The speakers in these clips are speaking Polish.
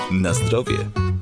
Na zdrowie.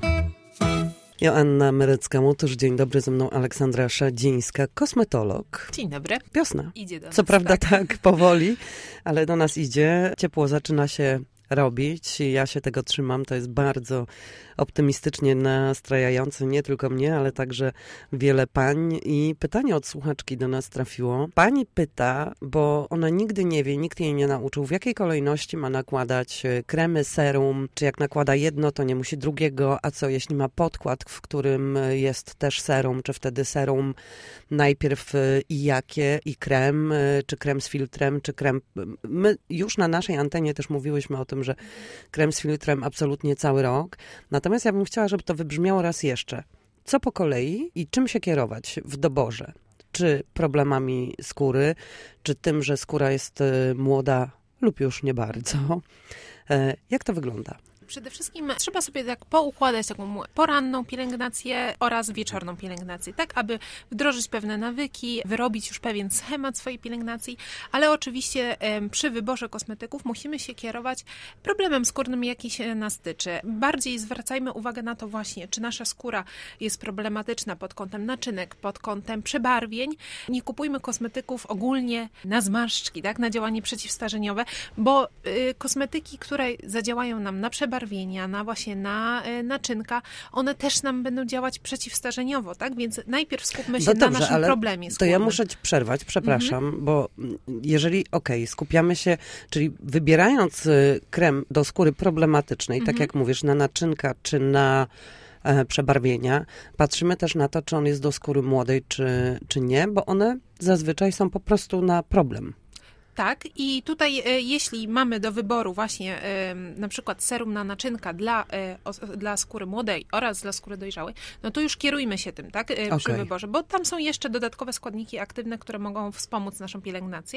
Joanna Myrecka-Mutusz, dzień dobry, ze mną Aleksandra Szadzińska, kosmetolog. Dzień dobry. Wiosna. Idzie do nas. Co prawda tak powoli, ale do nas idzie. Ciepło zaczyna się robić. Ja się tego trzymam. To jest bardzo optymistycznie nastrajające nie tylko mnie, ale także wiele pań. I pytanie od słuchaczki do nas trafiło. Pani pyta, bo ona nigdy nie wie, nikt jej nie nauczył, w jakiej kolejności ma nakładać kremy, serum, czy jak nakłada jedno, to nie musi drugiego, a co jeśli ma podkład, w którym jest też serum, czy wtedy serum najpierw i jakie, i krem, czy krem z filtrem, czy krem... My już na naszej antenie też mówiłyśmy o tym, że krem z filtrem absolutnie cały rok. Natomiast ja bym chciała, żeby to wybrzmiało raz jeszcze. Co po kolei i czym się kierować w doborze? Czy problemami skóry, czy tym, że skóra jest młoda lub już nie bardzo? Jak to wygląda? Przede wszystkim trzeba sobie tak poukładać taką poranną pielęgnację oraz wieczorną pielęgnację, tak aby wdrożyć pewne nawyki, wyrobić już pewien schemat swojej pielęgnacji, ale oczywiście przy wyborze kosmetyków musimy się kierować problemem skórnym, jaki się nas tyczy. Bardziej zwracajmy uwagę na to właśnie, czy nasza skóra jest problematyczna pod kątem naczynek, pod kątem przebarwień. Nie kupujmy kosmetyków ogólnie na zmarszczki, tak, na działanie przeciwstarzeniowe, bo kosmetyki, które zadziałają nam na przebarwienia, na naczynka, one też nam będą działać przeciwstarzeniowo, tak? Więc najpierw skupmy się na naszym problemie skórnym. To ja muszę ci przerwać, przepraszam, bo jeżeli, skupiamy się, czyli wybierając krem do skóry problematycznej, tak jak mówisz, na naczynka czy na przebarwienia, patrzymy też na to, czy on jest do skóry młodej, czy nie, bo one zazwyczaj są po prostu na problem. Tak, i tutaj jeśli mamy do wyboru właśnie na przykład serum na naczynka dla skóry młodej oraz dla skóry dojrzałej, no to już kierujmy się tym, tak, przy wyborze, bo tam są jeszcze dodatkowe składniki aktywne, które mogą wspomóc naszą pielęgnację,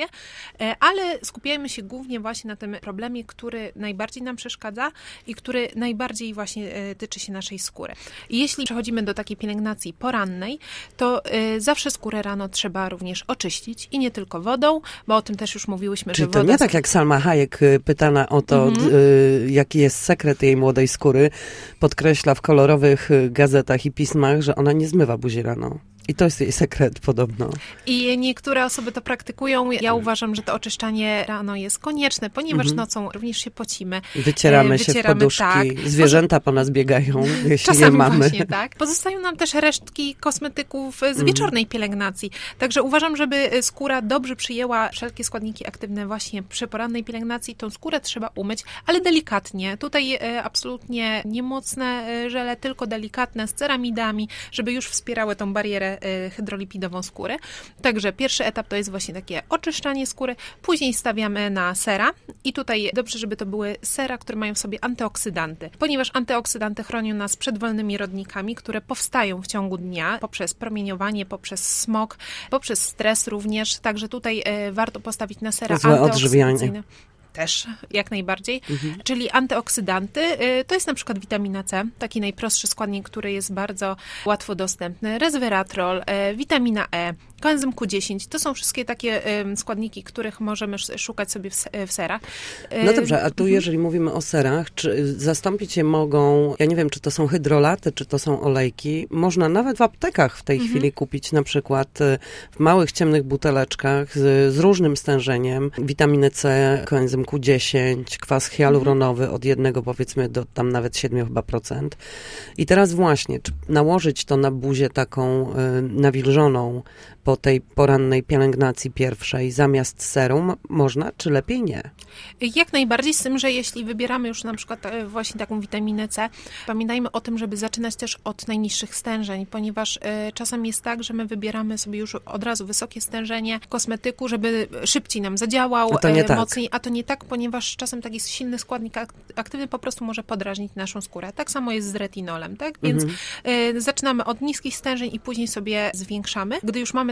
ale skupiajmy się głównie właśnie na tym problemie, który najbardziej nam przeszkadza i który najbardziej właśnie tyczy się naszej skóry. I jeśli przechodzimy do takiej pielęgnacji porannej, to zawsze skórę rano trzeba również oczyścić i nie tylko wodą, bo o tym też już mówiłyśmy, czyli że to woda... nie tak jak Salma Hayek pytana o to, jaki jest sekret jej młodej skóry, podkreśla w kolorowych gazetach i pismach, że ona nie zmywa buzi rano. I to jest jej sekret podobno. I niektóre osoby to praktykują. Ja uważam, że to oczyszczanie rano jest konieczne, ponieważ nocą również się pocimy. Wycieramy się w poduszki. Tak. Zwierzęta po nas biegają, jeśli czasami je mamy. Właśnie, tak. Pozostają nam też resztki kosmetyków z wieczornej pielęgnacji. Także uważam, żeby skóra dobrze przyjęła wszelkie składniki aktywne właśnie przy porannej pielęgnacji. Tą skórę trzeba umyć, ale delikatnie. Tutaj absolutnie nie mocne żele, tylko delikatne z ceramidami, żeby już wspierały tą barierę hydrolipidową skóry. Także pierwszy etap to jest właśnie takie oczyszczanie skóry, później stawiamy na sera i tutaj dobrze, żeby to były sera, które mają w sobie antyoksydanty, ponieważ antyoksydanty chronią nas przed wolnymi rodnikami, które powstają w ciągu dnia poprzez promieniowanie, poprzez smog, poprzez stres również, także tutaj warto postawić na sera antyoksydacyjne. Też, jak najbardziej. Czyli antyoksydanty, to jest na przykład witamina C, taki najprostszy składnik, który jest bardzo łatwo dostępny, resveratrol, witamina E, koenzym Q10, to są wszystkie takie składniki, których możemy szukać sobie w serach. No dobrze, a tu jeżeli mówimy o serach, czy zastąpić je mogą, ja nie wiem, czy to są hydrolaty, czy to są olejki, można nawet w aptekach w tej chwili kupić na przykład w małych, ciemnych buteleczkach z różnym stężeniem witaminy C, koenzym Q10, kwas hialuronowy od 1 powiedzmy do tam nawet 7%. I teraz właśnie, czy nałożyć to na buzię taką nawilżoną po tej porannej pielęgnacji pierwszej zamiast serum można, czy lepiej nie? Jak najbardziej, z tym, że jeśli wybieramy już na przykład właśnie taką witaminę C, pamiętajmy o tym, żeby zaczynać też od najniższych stężeń, ponieważ czasem jest tak, że my wybieramy sobie już od razu wysokie stężenie kosmetyku, żeby szybciej nam zadziałał, mocniej, a to nie tak, ponieważ czasem taki silny składnik aktywny po prostu może podrażnić naszą skórę. Tak samo jest z retinolem, tak? Więc zaczynamy od niskich stężeń i później sobie zwiększamy. Gdy już mamy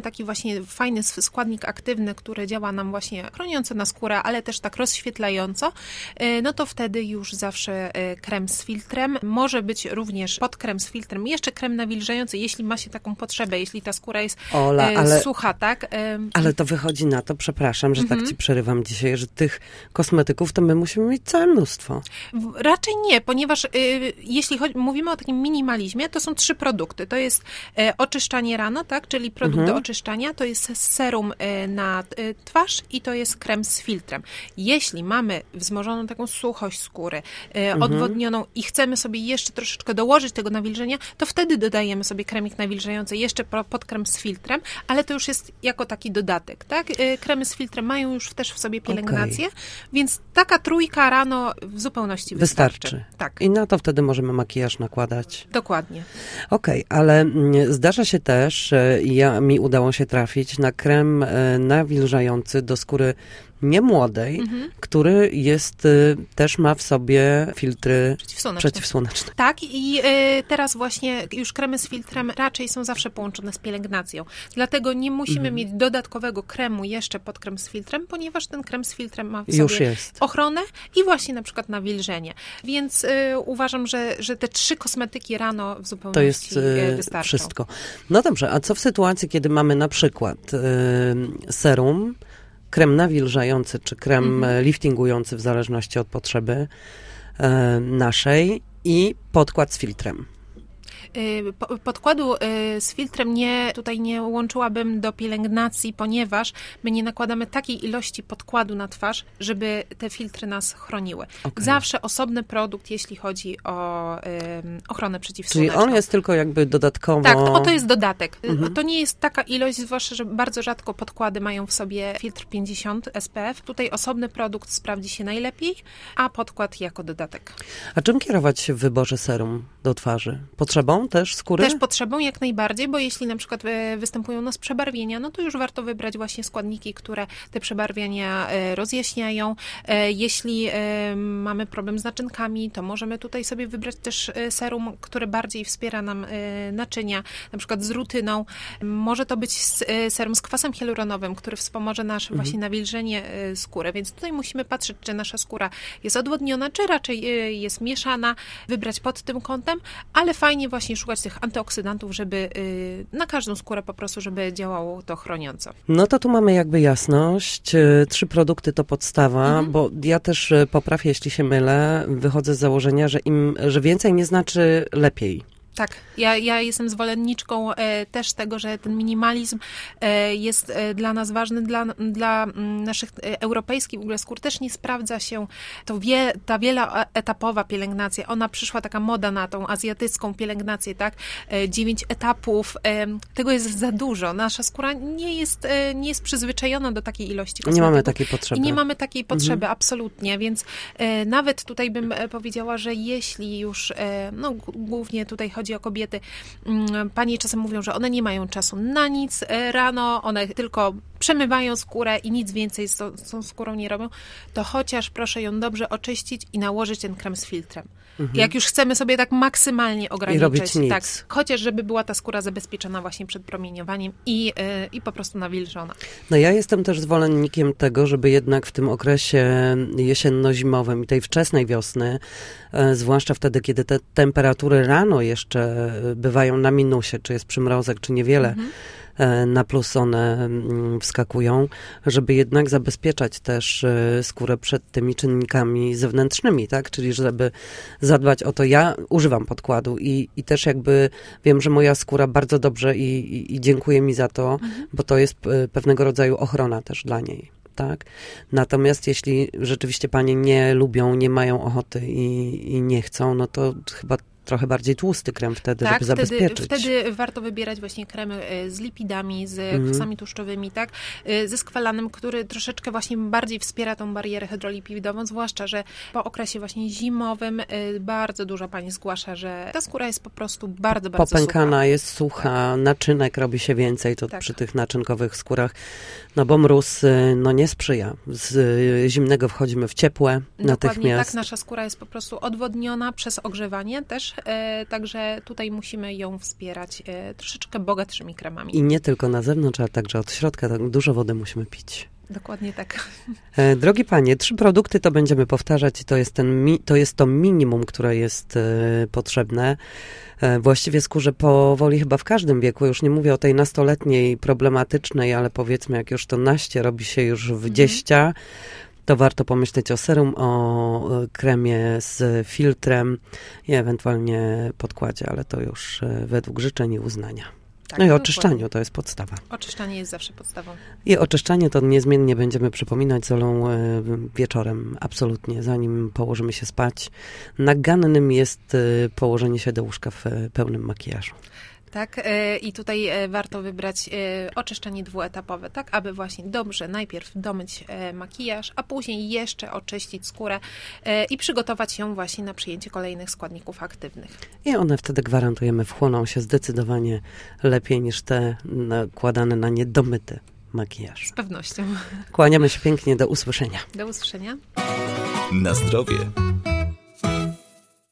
taki właśnie fajny składnik aktywny, który działa nam właśnie chroniąco na skórę, ale też tak rozświetlająco, no to wtedy już zawsze krem z filtrem. Może być również pod krem z filtrem jeszcze krem nawilżający, jeśli ma się taką potrzebę, jeśli ta skóra jest sucha, tak? Ale to wychodzi na to, przepraszam, że tak ci przerywam dzisiaj, że tych kosmetyków to my musimy mieć całe mnóstwo. Raczej nie, ponieważ jeśli mówimy o takim minimalizmie, to są 3 produkty. To jest oczyszczanie rano, tak? Czyli produkt do oczyszczania, to jest serum na twarz i to jest krem z filtrem. Jeśli mamy wzmożoną taką suchość skóry, odwodnioną i chcemy sobie jeszcze troszeczkę dołożyć tego nawilżenia, to wtedy dodajemy sobie kremik nawilżający jeszcze pod krem z filtrem, ale to już jest jako taki dodatek, tak? Kremy z filtrem mają już też w sobie pielęgnację, więc taka trójka rano w zupełności wystarczy. Tak. I na to wtedy możemy makijaż nakładać. Dokładnie. Okej, ale zdarza się też, mi udało się trafić na krem nawilżający do skóry niemłodej, który też ma w sobie filtry przeciwsłoneczne. Tak, i teraz właśnie już kremy z filtrem raczej są zawsze połączone z pielęgnacją. Dlatego nie musimy mieć dodatkowego kremu jeszcze pod krem z filtrem, ponieważ ten krem z filtrem ma w sobie ochronę i właśnie na przykład nawilżenie. Więc uważam, że te 3 kosmetyki rano w zupełności wystarczą. To jest wszystko. No dobrze, a co w sytuacji, kiedy mamy na przykład serum, krem nawilżający, czy krem liftingujący w zależności od potrzeby naszej i podkład z filtrem? Podkładu z filtrem tutaj nie łączyłabym do pielęgnacji, ponieważ my nie nakładamy takiej ilości podkładu na twarz, żeby te filtry nas chroniły. Okay. Zawsze osobny produkt, jeśli chodzi o ochronę przeciwsłoneczną. Czyli on jest tylko jakby dodatkowo... Tak, to jest dodatek. To nie jest taka ilość, zwłaszcza, że bardzo rzadko podkłady mają w sobie filtr 50 SPF. Tutaj osobny produkt sprawdzi się najlepiej, a podkład jako dodatek. A czym kierować się w wyborze serum do twarzy? Potrzebą też skóry? Też potrzebą jak najbardziej, bo jeśli na przykład występują u nas przebarwienia, no to już warto wybrać właśnie składniki, które te przebarwienia rozjaśniają. Jeśli mamy problem z naczynkami, to możemy tutaj sobie wybrać też serum, które bardziej wspiera nam naczynia, na przykład z rutyną. Może to być serum z kwasem hialuronowym, który wspomoże nasze właśnie nawilżenie skóry, więc tutaj musimy patrzeć, czy nasza skóra jest odwodniona, czy raczej jest mieszana, wybrać pod tym kątem, ale fajnie właśnie szukać tych antyoksydantów, żeby na każdą skórę po prostu, żeby działało to chroniąco. No to tu mamy jakby jasność. 3 produkty to podstawa, bo ja też poprawię, jeśli się mylę, wychodzę z założenia, że więcej nie znaczy lepiej. Tak, ja jestem zwolenniczką też tego, że ten minimalizm jest dla nas ważny, dla naszych europejskich w ogóle skór też nie sprawdza się ta wieloetapowa pielęgnacja. Ona przyszła taka moda na tą azjatycką pielęgnację, tak? 9 etapów, tego jest za dużo. Nasza skóra nie jest przyzwyczajona do takiej ilości kosmetyków. Nie mamy takiej potrzeby. I nie mamy takiej potrzeby, absolutnie, więc nawet tutaj bym powiedziała, że jeśli już, no głównie tutaj chodzi o kobiety. Panie czasem mówią, że one nie mają czasu na nic rano, one tylko przemywają skórę i nic więcej z tą skórą nie robią, to chociaż proszę ją dobrze oczyścić i nałożyć ten krem z filtrem. Jak już chcemy sobie tak maksymalnie ograniczyć, i robić nic. Tak, chociaż żeby była ta skóra zabezpieczona właśnie przed promieniowaniem i po prostu nawilżona. No ja jestem też zwolennikiem tego, żeby jednak w tym okresie jesienno-zimowym i tej wczesnej wiosny, zwłaszcza wtedy, kiedy te temperatury rano jeszcze bywają na minusie, czy jest przymrozek, czy niewiele, na plus one wskakują, żeby jednak zabezpieczać też skórę przed tymi czynnikami zewnętrznymi, tak? Czyli żeby zadbać o to. Ja używam podkładu i też jakby wiem, że moja skóra bardzo dobrze i dziękuję mi za to, bo to jest pewnego rodzaju ochrona też dla niej. Tak? Natomiast jeśli rzeczywiście panie nie lubią, nie mają ochoty i nie chcą, no to chyba trochę bardziej tłusty krem wtedy, żeby zabezpieczyć. Wtedy warto wybierać właśnie kremy z lipidami, z kwasami tłuszczowymi, tak? Ze skwalanem, który troszeczkę właśnie bardziej wspiera tą barierę hydrolipidową, zwłaszcza, że po okresie właśnie zimowym bardzo dużo pani zgłasza, że ta skóra jest po prostu bardzo popękana, sucha. jest sucha, naczynek robi się więcej, to przy tych naczynkowych skórach, no bo mróz no nie sprzyja. Z zimnego wchodzimy w ciepłe natychmiast. Tak, nasza skóra jest po prostu odwodniona przez ogrzewanie też także tutaj musimy ją wspierać troszeczkę bogatszymi kremami. I nie tylko na zewnątrz, ale także od środka. Tak dużo wody musimy pić. Dokładnie tak. Drogie panie, 3 produkty to będziemy powtarzać i to jest to minimum, które jest potrzebne. Właściwie skórze powoli chyba w każdym wieku, już nie mówię o tej nastoletniej problematycznej, ale powiedzmy jak już to naście robi się już w dzieścia, to warto pomyśleć o serum, o kremie z filtrem i ewentualnie podkładzie, ale to już według życzeń i uznania. Tak, No i dokładnie. oczyszczaniu, to jest podstawa. Oczyszczanie jest zawsze podstawą. I oczyszczanie to niezmiennie będziemy przypominać z Olą wieczorem, absolutnie, zanim położymy się spać. Nagannym jest położenie się do łóżka w pełnym makijażu. Tak, i tutaj warto wybrać oczyszczanie dwuetapowe, tak aby właśnie dobrze najpierw domyć makijaż, a później jeszcze oczyścić skórę i przygotować ją właśnie na przyjęcie kolejnych składników aktywnych. I one wtedy, gwarantujemy, wchłoną się zdecydowanie lepiej niż te nakładane na niedomyty makijaż. Z pewnością. Kłaniamy się pięknie, do usłyszenia. Do usłyszenia. Na zdrowie.